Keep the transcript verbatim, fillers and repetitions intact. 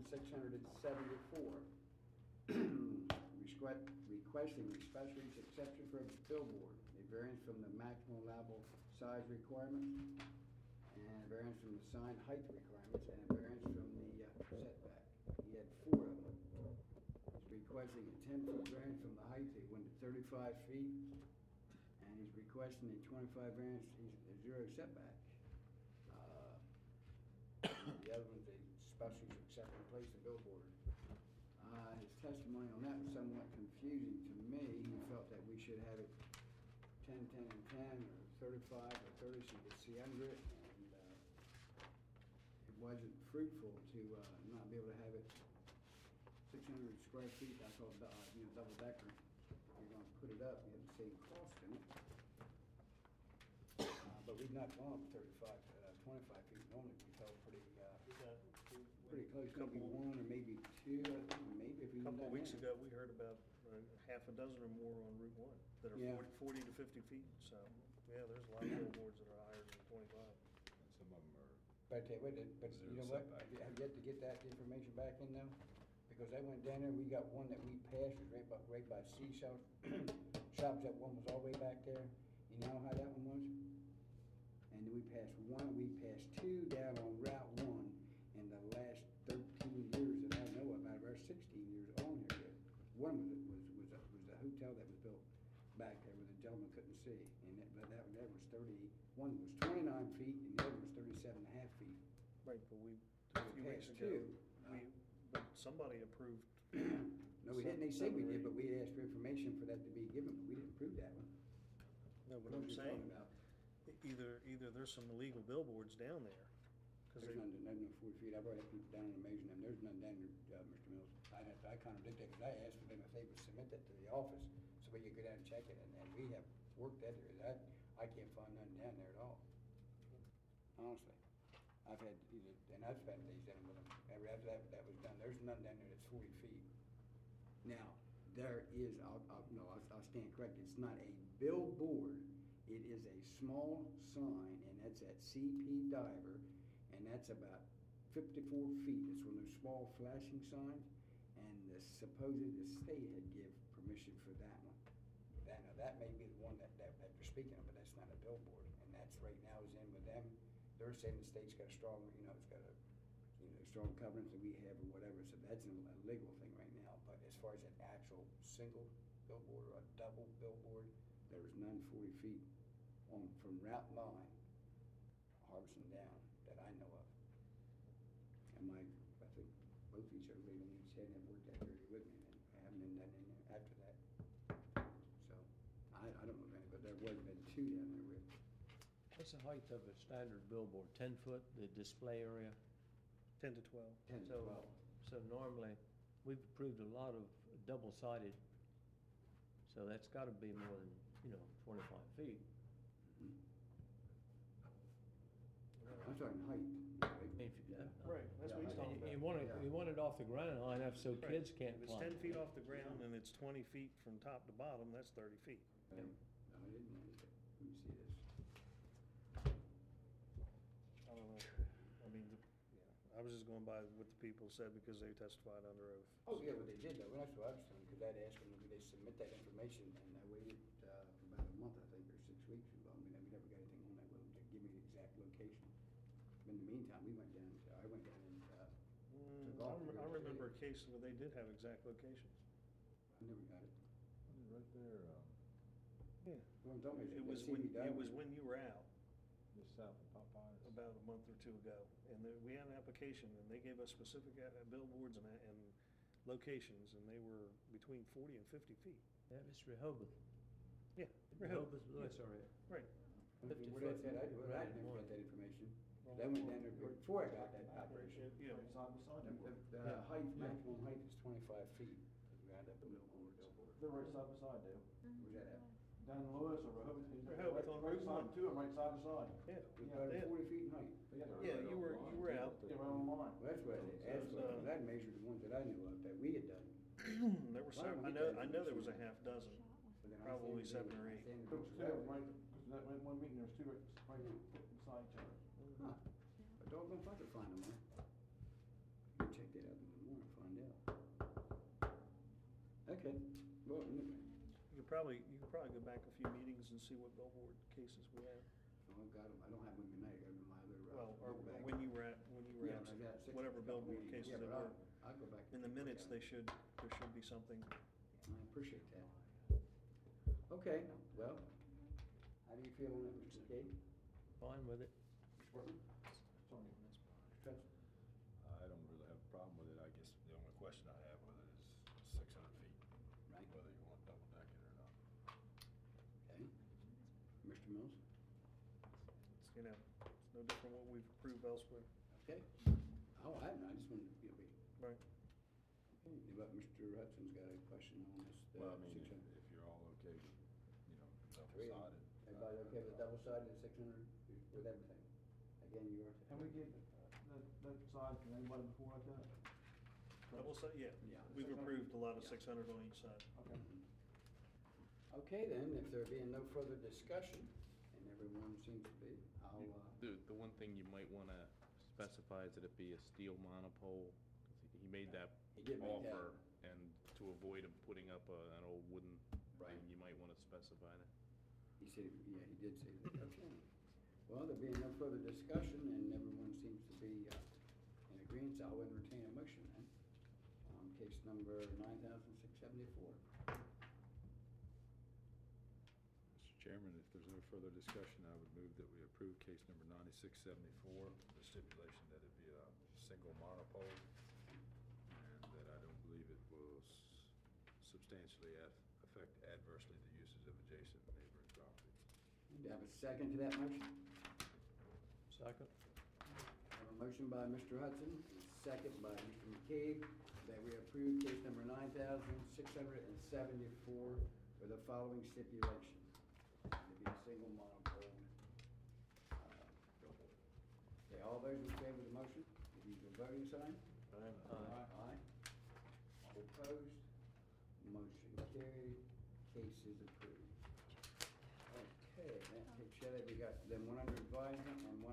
thousand six hundred and seventy-four. Request, requesting a special use exception for a billboard, a variance from the maximum allowable size requirement, and a variance from the sign height requirements, and a variance from the uh, setback. He had four of them. He's requesting a ten-foot variance from the height, he went to thirty-five feet, and he's requesting a twenty-five variance, he's a zero setback. Uh, The other one's a special use exception to place a billboard. Uh, his testimony on that was somewhat confusing to me. He felt that we should have it ten, ten, and ten, or thirty-five, or thirty, so you could see under it, and, uh, it wasn't fruitful to, uh, not be able to have it six hundred square feet, I call it, uh, you know, double decker. If you're gonna put it up, you have the same cost in it. Uh, but we've not gone thirty-five, uh, twenty-five feet, normally we felt pretty, uh, pretty close, maybe one or maybe two, I think, maybe if we. A couple of weeks ago, we heard about uh, half a dozen or more on Route One that are Yeah. forty, forty to fifty feet, so, yeah, there's a lot of billboards that are higher than twenty-five. And some of them are, But I tell you what, but Zero you know what, setback. have you have yet to get that information back in though? Because I went down there, we got one that we passed, it was right by, right by Seashell Shops, that one was all the way back there. You know how that one was? And then we passed one, we passed two down on Route One in the last thirteen years that I know about, or sixteen years on here. One was, was, was a, was a hotel that was built back there where the gentleman couldn't see. And that, but that, that was thirty, one was twenty-nine feet and the other was thirty-seven and a half feet. Right, but we, a few weeks Passed ago, two. we, but somebody approved. No, we didn't, they said we seven or did, eight. but we had asked for information for that to be given, but we didn't prove that one. No, but What I'm are you saying, talking about? either, either there's some illegal billboards down there. 'cause There's they- none, there's no forty feet, I've already had people down and measuring them, there's none down there, uh, Mister Mills. I had, I contradicted that, because I asked for them if they would submit that to the office, so we could go down and check it, and, and we have worked that area, I, I can't find none down there at all. Honestly, I've had, either, and I've spent days down with them, ever after that, that was done, there's none down there that's forty feet. Now, there is, I'll, I'll, no, I'll, I'll stand corrected, it's not a billboard, it is a small sign, and that's at C P Diver, and that's about fifty-four feet, it's one of those small flashing signs, and the, supposedly the state had give permission for that one. That, now, that may be the one that, that, that they're speaking of, but that's not a billboard, and that's right now is in with them. They're saying the state's got a strong, you know, it's got a, you know, strong covenants that we have or whatever, so that's a legal thing right now. But as far as an actual single billboard or a double billboard, there is none forty feet on, from Route nine, Harbison down, that I know of. And my, I think both each other, they don't each had have worked that area with me, and I haven't been done in there after that. So, I, I don't know of any, but there would have been two down there with. What's the height of a standard billboard? Ten foot, the display area? Ten to twelve. ten to So, twelve. so normally, we've approved a lot of double-sided, so that's gotta be more than, you know, twenty-five feet. I'm talking height. I mean, if you- uh, Right, that's what he's Yeah, talking And you- about. you want Yeah. it, you want it off the ground high enough so Right. kids can't If it's climb. ten feet off the ground and it's twenty feet from top to bottom, that's thirty feet. No, I didn't know that. Let me see this. I don't know, I mean, the, yeah, I was just going by what the people said because they testified under oath. Oh, yeah, what they did though, well, that's what I was doing, because I'd asked them, would they submit that information, and I waited, uh, for about a month, I think, or six weeks, I mean, we never got anything on that with them to give me the exact location. In the meantime, we went down, to- I went down and, uh, Mm, took I off. rem- I remember a case where they did have exact locations. I never got it. right there, um, Yeah. Well, I'm talking about It was that when, C B it was Diver. when you were out, just south of Popeyes. about a month or two ago, and there- we had an application, and they gave us specific uh, billboards and, and locations, and they were between forty and fifty feet. Yeah, it's Rehoboth. Yeah. Rehoboth, Yeah. Lewis area. Right. fifty Where that foot said, I, well, I right never one. got that information. 'Cause I went down there before I got that operation. Yeah. Side by side. The, the height, maximum height is twenty-five feet, because we had that billboard. They're right side by side, Dale. Where's that at? Down in Lewis or Rehoboth. Rehoboth on Right Route side, one. two of them right side to side. Yeah. It's Yeah, about yeah. forty feet in height. Yeah, you were, you were out. They're right on the line. Well, that's what I asked for, because I'd measured the ones that I knew of that we had done. There were several, I know, I know there was a half dozen, But then I probably understand seven or they- I eight. understand There was they- two of them right, because that one one meeting, there was two right, right beside each other. Huh. A doggone fucker find them, huh? You can check that out in the probably, you could probably go back a few meetings and see what billboard cases we have. Oh, I've got them, I don't have them tonight, I got them in my other. uh, Well, or book bag. when you were at, when you were Yeah, at, I got six whatever couple billboard meetings. cases Yeah, there but were. I'll, I'll go back. In the and look minutes, at they 'em. should, there should be something. I appreciate that. Okay, well, how do you feel on it, Mister McKay? Fine with it. Mister Portman? Sorry, Miss- Trent? I don't really have a problem with it. I guess the only question I have with it is six hundred feet, Right, whether you want double deck it or not. okay. Mister Mills? It's, you know, it's no different what we've approved elsewhere. Okay. Oh, I haven't, I just wanted, you know, be. Right. Okay, but Mister Hudson's got a question on this. uh, Well, I mean, six if hundred. if you're all okay with, you know, double Three of 'em. sided. Everybody okay with double sided at six hundred with everything? Again, you are. Can we get that, that side from anybody before like that? Double side, yeah, Yeah. we've six hundred? approved a lot of Yeah. six hundred on each side. Okay. Okay, then, if there being no further discussion, and everyone seems to be, I'll, uh, The, the one thing you might wanna specify is that it be a steel monopole. 'Cause He made that He did make that. offer, and to avoid him putting up a, an old wooden Right. thing, you might wanna specify that. he said, yeah, he did say that, okay. Well, there being no further discussion, and everyone seems to be, uh, in agreement, I'll entertain a motion then, on case number nine thousand six seventy-four. Mister Chairman, if there's no further discussion, I would move that we approve case number ninety-six seventy-four, the stipulation that it be a single monopole, and that I don't believe it will s- substantially af- affect adversely the uses of adjacent neighboring properties. Do you have a second to that motion? Second? I have a motion by Mister Hudson, and a second by Mister McCabe, that we approve case number nine thousand six hundred and seventy-four with the following stipulation. To be a single monopole. uh, billboard. Okay, all those in favor of the motion, use the voting sign. Aye. Aye. All opposed, motion carried, case is approved. Okay, that takes care of it, we got them one under advisement and one